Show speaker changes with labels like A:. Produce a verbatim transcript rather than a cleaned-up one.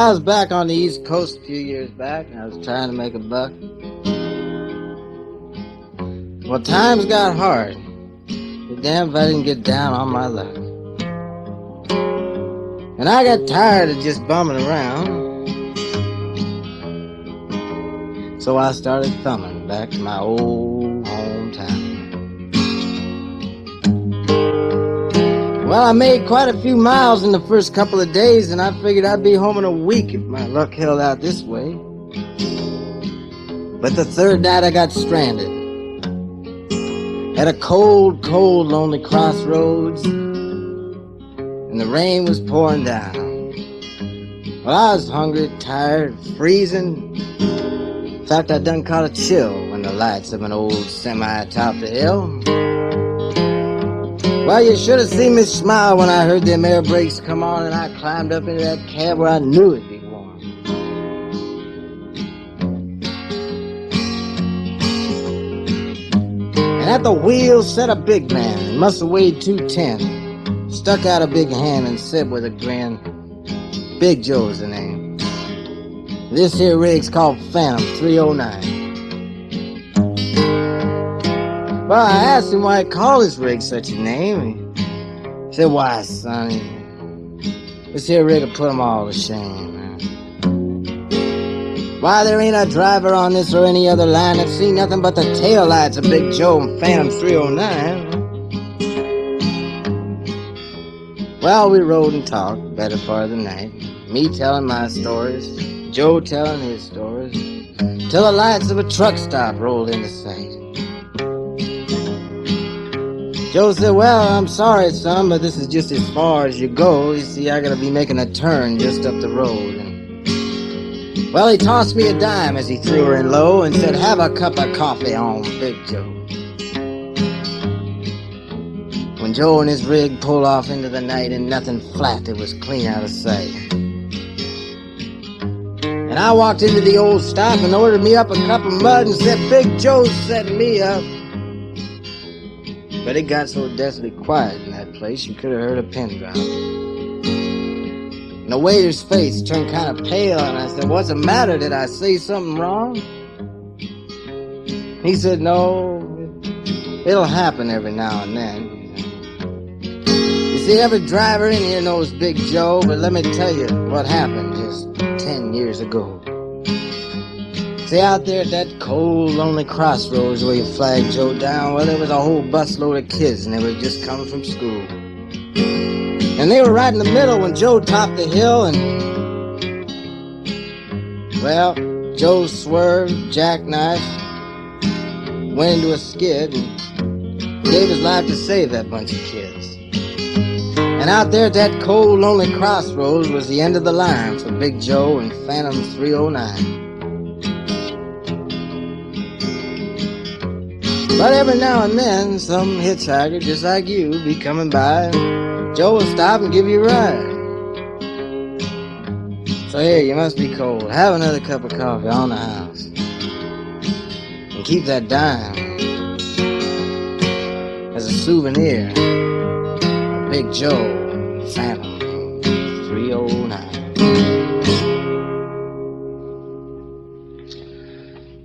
A: I was back on the East Coast a few years back, and I was trying to make a buck. Well, times got hard. Damn if I didn't get down on my luck. And I got tired of just bumming around. So I started thumbing back to my old hometown. Well, I made quite a few miles in the first couple of days, and I figured I'd be home in a week if my luck held out this way. But the third night I got stranded at a cold, cold, lonely crossroads, and the rain was pouring down. Well, I was hungry, tired, freezing. In fact, I done caught a chill when the lights of an old semi topped the hill. Well, you should have seen me smile when I heard them air brakes come on, and I climbed up into that cab where I knew it'd be warm. At the wheel sat a big man, he must have weighed two ten. Stuck out a big hand and said with a grin, Big Joe's the name. This here rig's called Phantom three oh nine. Well, I asked him why he called his rig such a name. He said, why, son, this here rig will put them all to shame. Why, there ain't a driver on this or any other line that see nothing but the taillights of Big Joe and Phantom three oh nine. Well, we rode and talked better part of the night. Me telling my stories, Joe telling his stories, till the lights of a truck stop rolled into sight. Joe said, well, I'm sorry, son, but this is just as far as you go. You see, I gotta be making a turn just up the road. Well, he tossed me a dime as he threw her in low and said, have a cup of coffee on Big Joe. When Joe and his rig pulled off into the night and nothing flat, it was clean out of sight. And I walked into the old stop and ordered me up a cup of mud and said, Big Joe's setting me up. But it got so deathly quiet in that place you could have heard a pin drop. And the waiter's face turned kind of pale, and I said, what's the matter? Did I say something wrong? He said, no, it'll happen every now and then. You see, every driver in here knows Big Joe, but let me tell you what happened just ten years ago. See, out there at that cold, lonely crossroads where you flagged Joe down, well, there was a whole busload of kids, and they were just coming from school. And they were right in the middle when Joe topped the hill, and, well, Joe swerved, jackknifed, went into a skid, and gave his life to save that bunch of kids. And out there at that cold, lonely crossroads was the end of the line for Big Joe and Phantom three oh nine. But every now and then, some hitchhiker just like you be coming by, Joe will stop and give you a ride. So here, you must be cold. Have another cup of coffee on the house. And keep that dime as a souvenir of Big Joe, Phantom